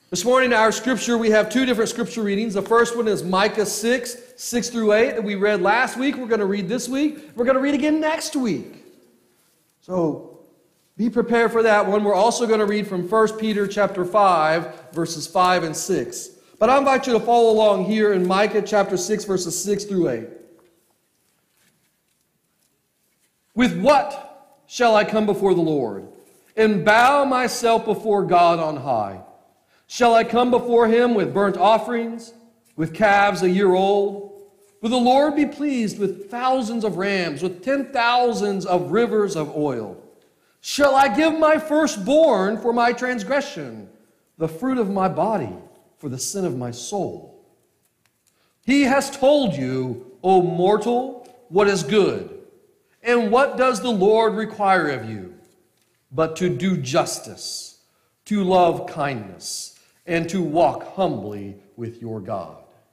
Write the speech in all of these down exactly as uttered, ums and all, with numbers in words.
This morning, our scripture, we have two different scripture readings. The first one is Micah six, six through eight, that we read last week. We're going to read this week. We're going to read again next week. So be prepared for that one. We're also going to read from First Peter chapter five, verses five and six. But I invite you to follow along here in Micah chapter six, verses six through eight. With what shall I come before the Lord and bow myself before God on high? Shall I come before him with burnt offerings, with calves a year old? Will the Lord be pleased with thousands of rams, with ten thousands of rivers of oil? Shall I give my firstborn for my transgression, the fruit of my body for the sin of my soul? He has told you, O mortal, what is good, and what does the Lord require of you? But to do justice, to love kindness, and to walk humbly with your God.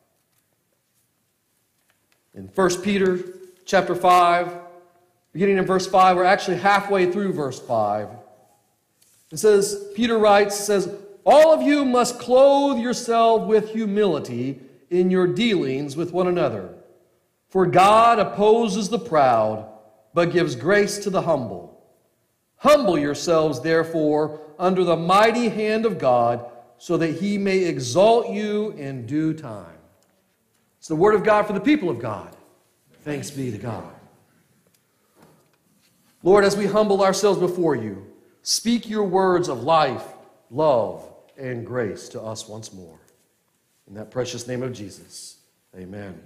In First Peter chapter five, beginning in verse five, we're actually halfway through verse five. It says, Peter writes, says, all of you must clothe yourself with humility in your dealings with one another. For God opposes the proud, but gives grace to the humble. Humble yourselves, therefore, under the mighty hand of God, so that he may exalt you in due time. It's the word of God for the people of God. Thanks be to God. Lord, as we humble ourselves before you, speak your words of life, love, and grace to us once more. In that precious name of Jesus, amen.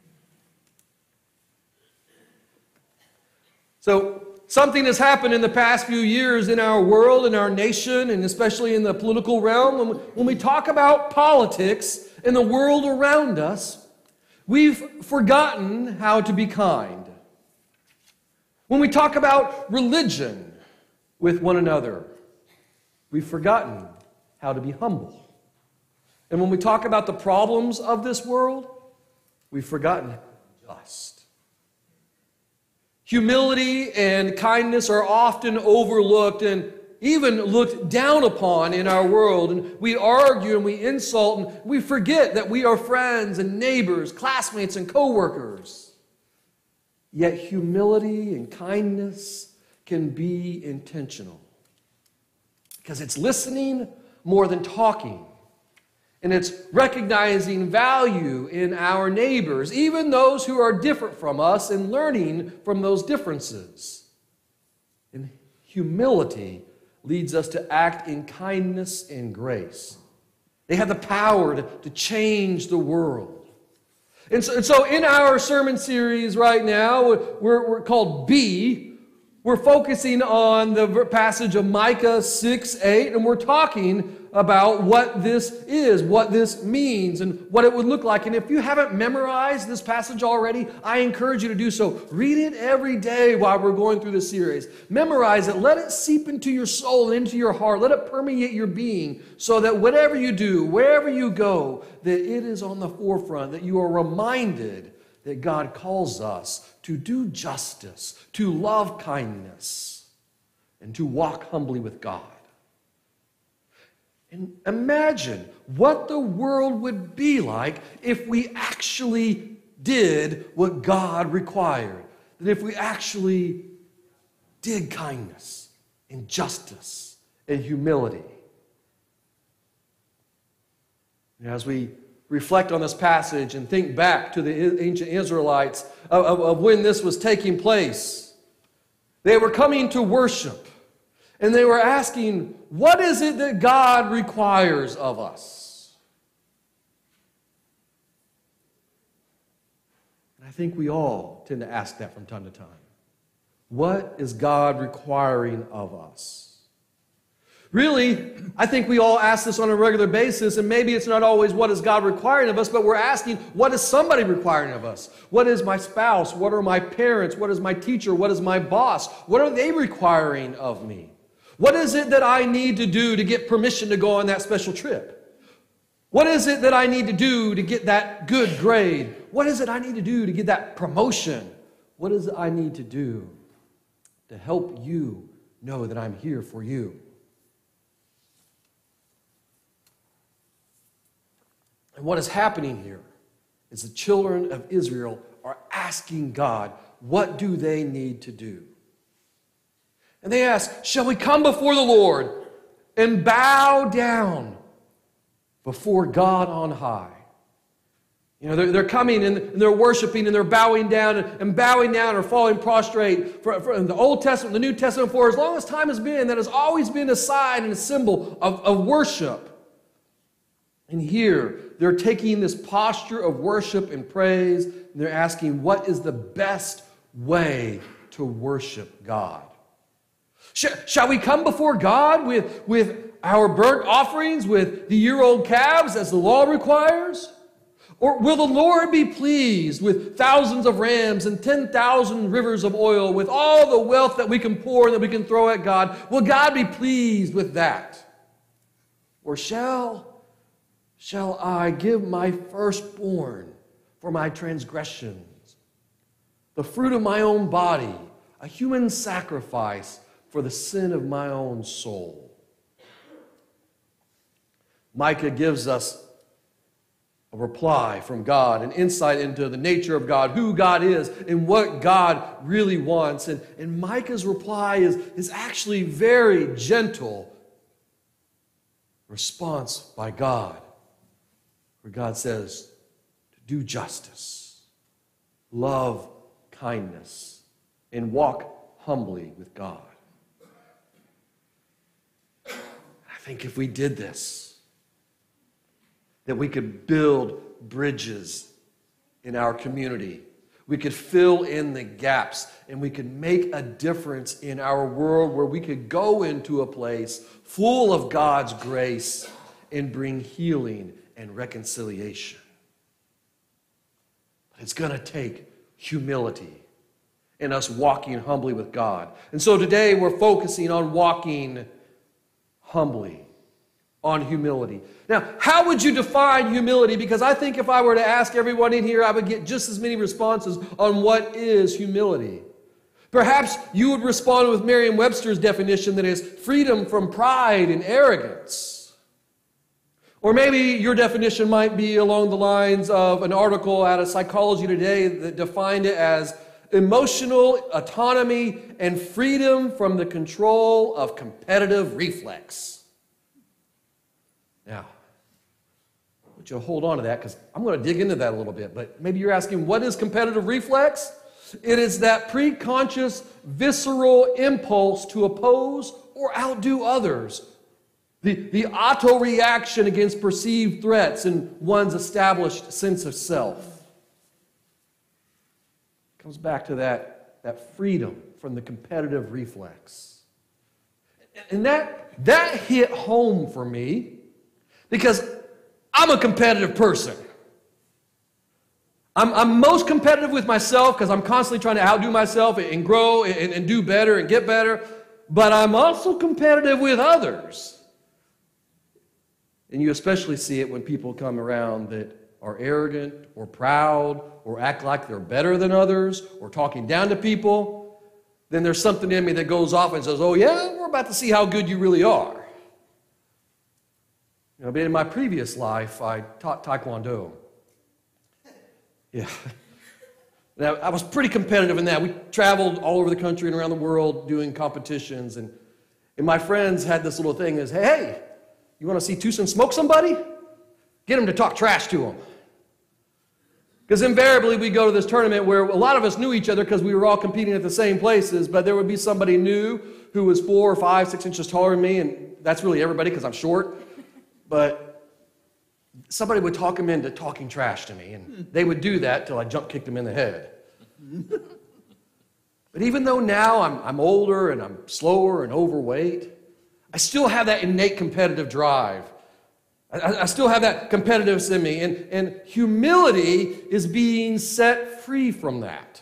So, something has happened in the past few years in our world, in our nation, and especially in the political realm. When we, when we talk about politics in the world around us, we've forgotten how to be kind. When we talk about religion with one another, we've forgotten how to be humble. And when we talk about the problems of this world, we've forgotten how to be just. Humility and kindness are often overlooked and even looked down upon in our world. And we argue and we insult and we forget that we are friends and neighbors, classmates and co-workers. Yet humility and kindness can be intentional because it's listening more than talking. And it's recognizing value in our neighbors, even those who are different from us, and learning from those differences. And humility leads us to act in kindness and grace. They have the power to, to change the world. And so, and so in our sermon series right now, we're, we're called B. We're focusing on the passage of Micah six eight, and we're talking about what this is, what this means, and what it would look like. And if you haven't memorized this passage already, I encourage you to do so. Read it every day while we're going through this series. Memorize it. Let it seep into your soul and into your heart. Let it permeate your being so that whatever you do, wherever you go, that it is on the forefront, that you are reminded that God calls us to do justice, to love kindness, and to walk humbly with God. And imagine what the world would be like if we actually did what God required. That if we actually did kindness and justice and humility. And as we reflect on this passage and think back to the ancient Israelites of, of, of when this was taking place, they were coming to worship. And they were asking, what is it that God requires of us? And I think we all tend to ask that from time to time. What is God requiring of us? Really, I think we all ask this on a regular basis, and maybe it's not always what is God requiring of us, but we're asking, what is somebody requiring of us? What is my spouse? What are my parents? What is my teacher? What is my boss? What are they requiring of me? What is it that I need to do to get permission to go on that special trip? What is it that I need to do to get that good grade? What is it I need to do to get that promotion? What is it I need to do to help you know that I'm here for you? And what is happening here is the children of Israel are asking God, what do they need to do? And they ask, shall we come before the Lord and bow down before God on high? You know, they're, they're coming and they're worshiping and they're bowing down and, and bowing down or falling prostrate for, for in the Old Testament, the New Testament, for as long as time has been, that has always been a sign and a symbol of, of worship. And here, they're taking this posture of worship and praise, and they're asking, what is the best way to worship God? Sh- shall we come before God with, with our burnt offerings, with the year-old calves, as the law requires? Or will the Lord be pleased with thousands of rams and ten thousand rivers of oil, with all the wealth that we can pour and that we can throw at God? Will God be pleased with that? Or shall... Shall I give my firstborn for my transgressions, the fruit of my own body, a human sacrifice for the sin of my own soul? Micah gives us a reply from God, an insight into the nature of God, who God is, and what God really wants. And, and Micah's reply is, is actually very gentle response by God. Where God says to do justice, love kindness, and walk humbly with God. I think if we did this, that we could build bridges in our community. We could fill in the gaps, and we could make a difference in our world where we could go into a place full of God's grace and bring healing and reconciliation. But it's going to take humility and us walking humbly with God. And so today we're focusing on walking humbly, on humility. Now, how would you define humility? Because I think if I were to ask everyone in here, I would get just as many responses on what is humility. Perhaps you would respond with Merriam-Webster's definition, that is freedom from pride and arrogance. Or maybe your definition might be along the lines of an article out of Psychology Today that defined it as emotional autonomy and freedom from the control of competitive reflex. Now, I want you to hold on to that because I'm going to dig into that a little bit. But maybe you're asking, what is competitive reflex? It is that preconscious, visceral impulse to oppose or outdo others. The, the auto-reaction against perceived threats and one's established sense of self. Comes back to that, that freedom from the competitive reflex. And that, that hit home for me because I'm a competitive person. I'm, I'm most competitive with myself because I'm constantly trying to outdo myself and grow and, and do better and get better. But I'm also competitive with others. And you especially see it when people come around that are arrogant or proud or act like they're better than others or talking down to people. Then there's something in me that goes off and says, oh yeah, we're about to see how good you really are. You know, but in my previous life, I taught Taekwondo. Yeah. Now, I was pretty competitive in that. We traveled all over the country and around the world doing competitions. And, and my friends had this little thing is, hey, hey, you want to see Tucson smoke somebody? Get them to talk trash to them. Because invariably we go to this tournament where a lot of us knew each other because we were all competing at the same places, but there would be somebody new who was four or five, six inches taller than me, and that's really everybody because I'm short. But somebody would talk them into talking trash to me, and they would do that till I jump kicked them in the head. But even though now I'm, I'm older and I'm slower and overweight, I still have that innate competitive drive. I, I still have that competitiveness in me. And, and humility is being set free from that.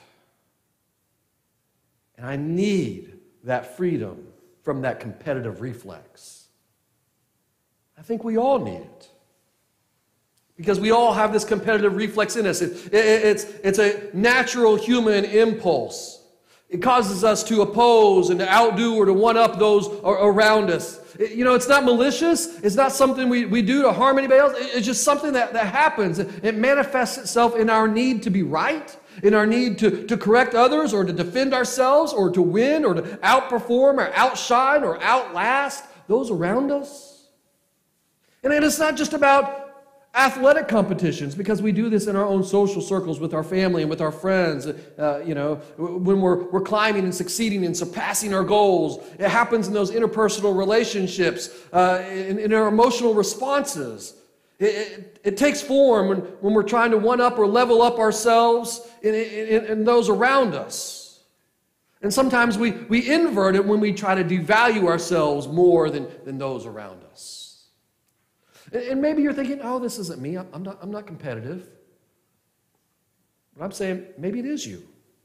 And I need that freedom from that competitive reflex. I think we all need it. Because we all have this competitive reflex in us. It, it, it's, it's a natural human impulse It causes us to oppose and to outdo or to one-up those around us. It, you know, it's not malicious. It's not something we, we do to harm anybody else. It, it's just something that, that happens. It, it manifests itself in our need to be right, in our need to, to correct others or to defend ourselves or to win or to outperform or outshine or outlast those around us. And it's not just about athletic competitions, because we do this in our own social circles with our family and with our friends. Uh, you know, when we're, we're climbing and succeeding and surpassing our goals. It happens in those interpersonal relationships, uh, in, in our emotional responses. It, it, it takes form when, when we're trying to one-up or level up ourselves in, in, in those around us. And sometimes we, we invert it when we try to devalue ourselves more than, than those around us. And maybe you're thinking, oh, this isn't me. I'm not, I'm not competitive. But I'm saying, maybe it is you.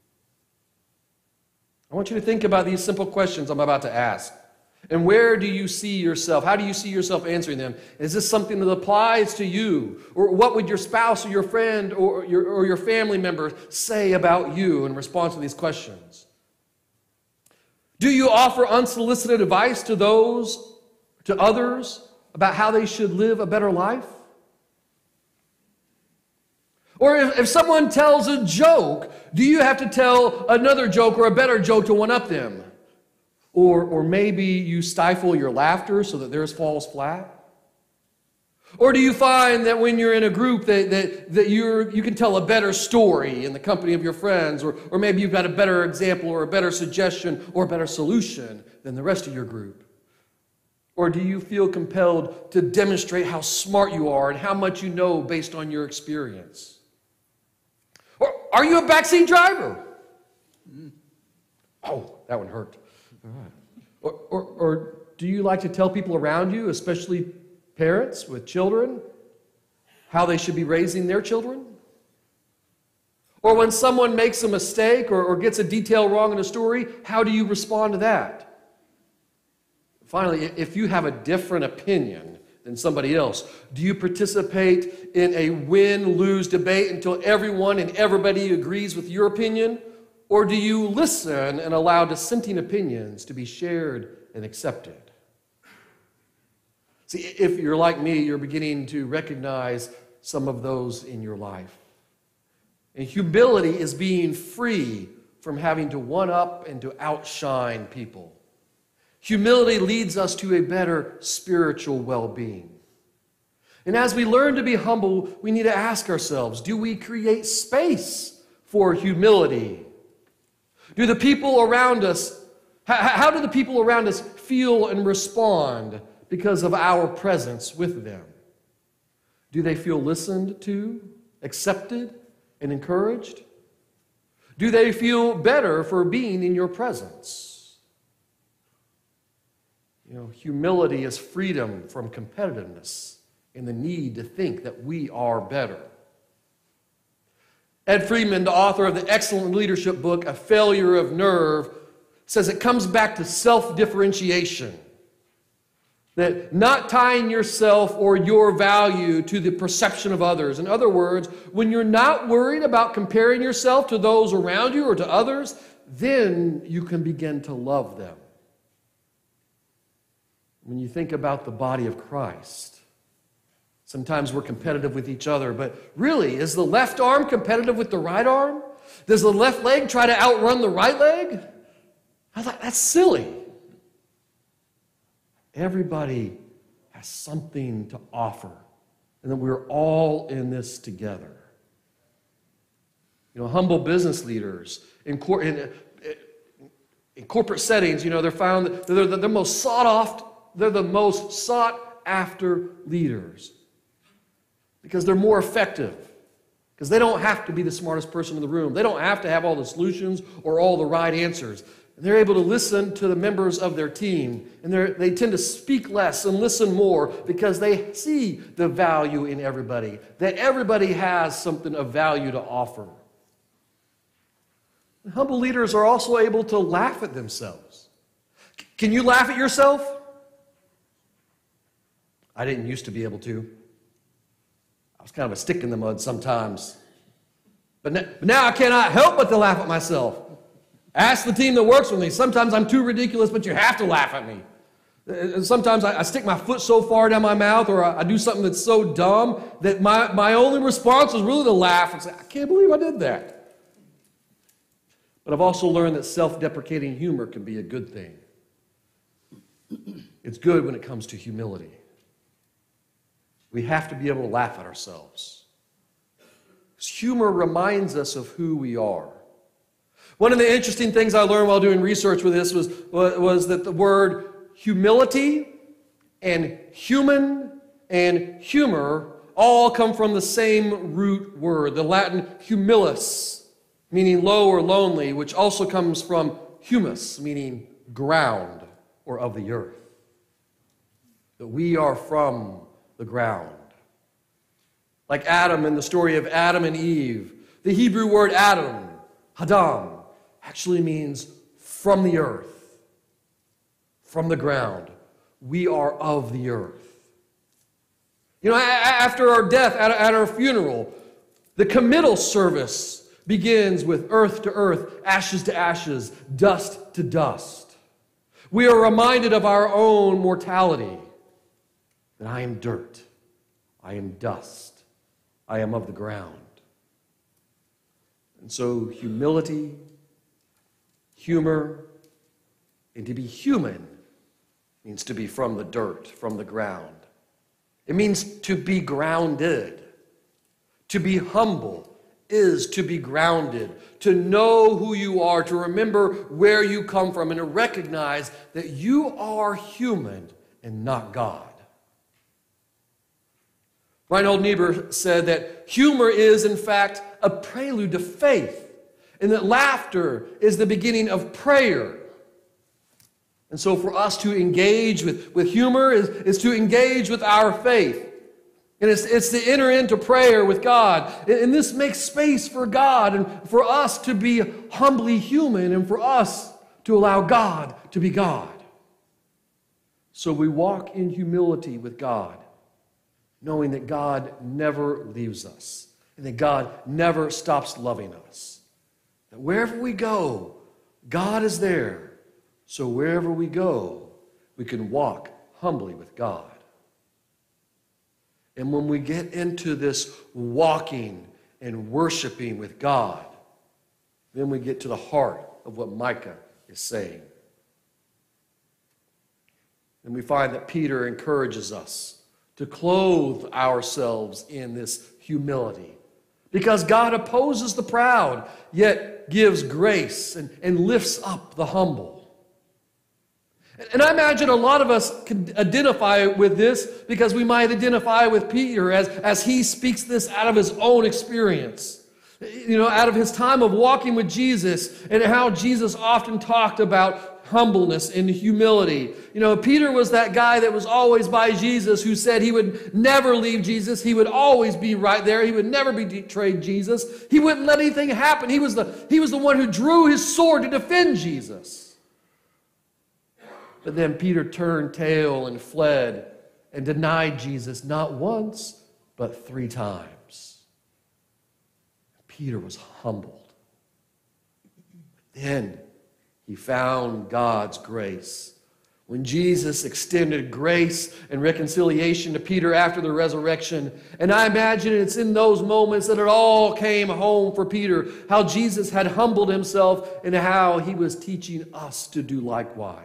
I want you to think about these simple questions I'm about to ask. And where do you see yourself? How do you see yourself answering them? Is this something that applies to you? Or what would your spouse or your friend or your, or your family member say about you in response to these questions? Do you offer unsolicited advice to those, to others, about how they should live a better life? Or if, if someone tells a joke, do you have to tell another joke or a better joke to one-up them? Or, or maybe you stifle your laughter so that theirs falls flat? Or do you find that when you're in a group that, that, that you're, you can tell a better story in the company of your friends, or, or maybe you've got a better example or a better suggestion or a better solution than the rest of your group? Or do you feel compelled to demonstrate how smart you are and how much you know based on your experience? Or are you a backseat driver? Oh, that one hurt. All right. Or, or, or do you like to tell people around you, especially parents with children, how they should be raising their children? Or when someone makes a mistake or, or gets a detail wrong in a story, how do you respond to that? Finally, if you have a different opinion than somebody else, do you participate in a win-lose debate until everyone and everybody agrees with your opinion? Or do you listen and allow dissenting opinions to be shared and accepted? See, if you're like me, you're beginning to recognize some of those in your life. And humility is being free from having to one-up and to outshine people. Humility leads us to a better spiritual well-being. And as we learn to be humble, we need to ask ourselves, do we create space for humility? Do the people around us, how do the people around us feel and respond because of our presence with them? Do they feel listened to, accepted, and encouraged? Do they feel better for being in your presence? You know, humility is freedom from competitiveness and the need to think that we are better. Ed Friedman, the author of the excellent leadership book, A Failure of Nerve, says it comes back to self-differentiation. That not tying yourself or your value to the perception of others. In other words, when you're not worried about comparing yourself to those around you or to others, then you can begin to love them. When you think about the body of Christ, sometimes we're competitive with each other, but really, is the left arm competitive with the right arm? Does the left leg try to outrun the right leg? I thought, that's silly. Everybody has something to offer, and that we're all in this together. You know, humble business leaders in, cor- in, in corporate settings, you know, they're found that they're the, they're most sought after. They're the most sought-after leaders because they're more effective, because they don't have to be the smartest person in the room. They don't have to have all the solutions or all the right answers. They're able to listen to the members of their team, and they tend to speak less and listen more because they see the value in everybody, that everybody has something of value to offer. Humble leaders are also able to laugh at themselves. Can you laugh at yourself? I didn't used to be able to. I was kind of a stick in the mud sometimes. But now I cannot help but to laugh at myself. Ask the team that works with me. Sometimes I'm too ridiculous, but you have to laugh at me. And sometimes I, I stick my foot so far down my mouth, or I, I do something that's so dumb that my, my only response is really to laugh and say, I can't believe I did that. But I've also learned that self-deprecating humor can be a good thing. It's good when it comes to humility. We have to be able to laugh at ourselves. Because humor reminds us of who we are. One of the interesting things I learned while doing research with this was, was that the word humility and human and humor all come from the same root word, the Latin humilis, meaning low or lonely, which also comes from humus, meaning ground or of the earth. That we are from the ground. Like Adam in the story of Adam and Eve, the Hebrew word Adam, Hadam, actually means from the earth, from the ground. We are of the earth. You know, after our death, at our funeral, the committal service begins with earth to earth, ashes to ashes, dust to dust. We are reminded of our own mortality, that I am dirt, I am dust, I am of the ground. And so humility, humor, and to be human means to be from the dirt, from the ground. It means to be grounded. To be humble is to be grounded, to know who you are, to remember where you come from, and to recognize that you are human and not God. Reinhold Niebuhr said that humor is, in fact, a prelude to faith, and that laughter is the beginning of prayer. And so for us to engage with, with humor is, is to engage with our faith. And it's, it's to enter into prayer with God. And this makes space for God and for us to be humbly human and for us to allow God to be God. So we walk in humility with God, knowing that God never leaves us and that God never stops loving us. That wherever we go, God is there. So wherever we go, we can walk humbly with God. And when we get into this walking and worshiping with God, then we get to the heart of what Micah is saying. And we find that Peter encourages us to clothe ourselves in this humility. Because God opposes the proud, yet gives grace and, and lifts up the humble. And I imagine a lot of us can identify with this because we might identify with Peter as, as he speaks this out of his own experience. You know, out of his time of walking with Jesus and how Jesus often talked about humbleness and humility. You know, Peter was that guy that was always by Jesus who said he would never leave Jesus. He would always be right there. He would never betray Jesus. He wouldn't let anything happen. He was the, he was the one who drew his sword to defend Jesus. But then Peter turned tail and fled and denied Jesus not once, but three times. Peter was humbled. Then he found God's grace. When Jesus extended grace and reconciliation to Peter after the resurrection, and I imagine it's in those moments that it all came home for Peter, how Jesus had humbled himself and how he was teaching us to do likewise.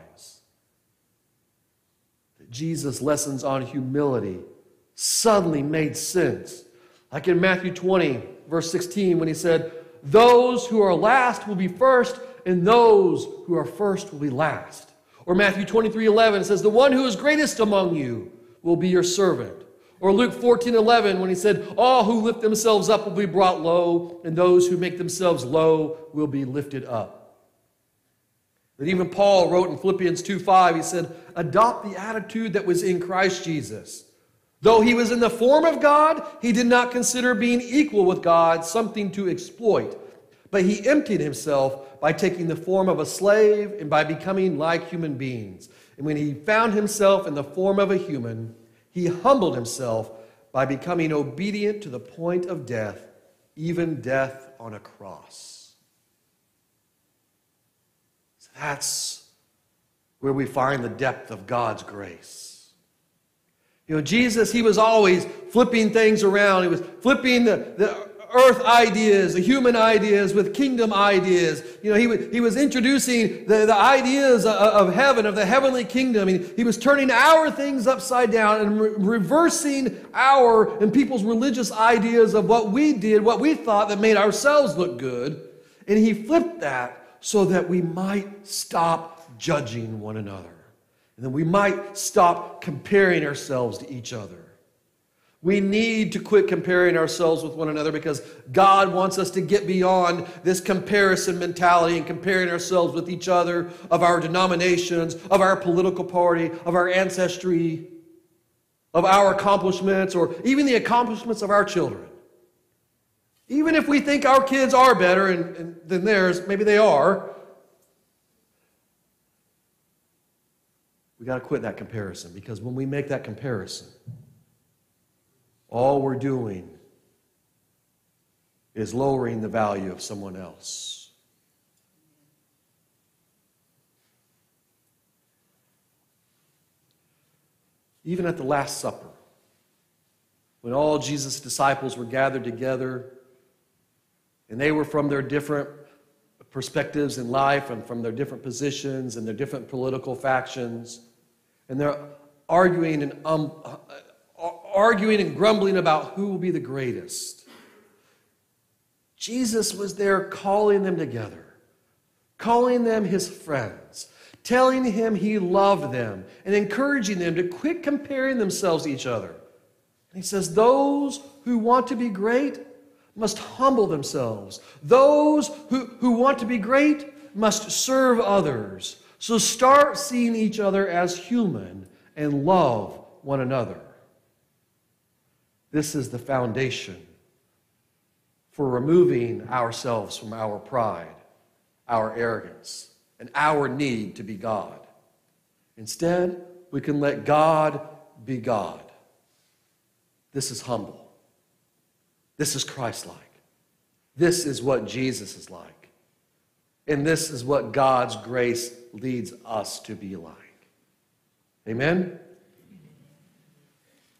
Jesus' lessons on humility suddenly made sense. Like in Matthew twenty, verse sixteen, when he said, "Those who are last will be first, and those who are first will be last." Or Matthew twenty-three eleven, it says, "The one who is greatest among you will be your servant." Or Luke fourteen eleven, when he said, "All who lift themselves up will be brought low, and those who make themselves low will be lifted up." But even Paul wrote in Philippians two five, he said, "Adopt the attitude that was in Christ Jesus. Though he was in the form of God, he did not consider being equal with God something to exploit. But he emptied himself by taking the form of a slave and by becoming like human beings. And when he found himself in the form of a human, he humbled himself by becoming obedient to the point of death, even death on a cross." That's where we find the depth of God's grace. You know, Jesus, he was always flipping things around. He was flipping the, the earth ideas, the human ideas with kingdom ideas. You know, he, was, he was introducing the, the ideas of, of heaven, of the heavenly kingdom. He, he was turning our things upside down and re- reversing our and people's religious ideas of what we did, what we thought that made ourselves look good. And he flipped that so that we might stop judging one another. And then we might stop comparing ourselves to each other. We need to quit comparing ourselves with one another because God wants us to get beyond this comparison mentality and comparing ourselves with each other, of our denominations, of our political party, of our ancestry, of our accomplishments, or even the accomplishments of our children. Even if we think our kids are better and, and, than theirs, maybe they are, we got to quit that comparison, because when we make that comparison, all we're doing is lowering the value of someone else. Even at the Last Supper, when all Jesus' disciples were gathered together, and they were from their different perspectives in life and from their different positions and their different political factions, and they're arguing and um, arguing and grumbling about who will be the greatest. Jesus was there calling them together, calling them his friends, telling him he loved them, and encouraging them to quit comparing themselves to each other. And he says, those who want to be great must humble themselves. Those who, who want to be great must serve others. So start seeing each other as human and love one another. This is the foundation for removing ourselves from our pride, our arrogance, and our need to be God. Instead, we can let God be God. This is humble. This is Christ-like. This is what Jesus is like. And this is what God's grace leads us to be like. Amen?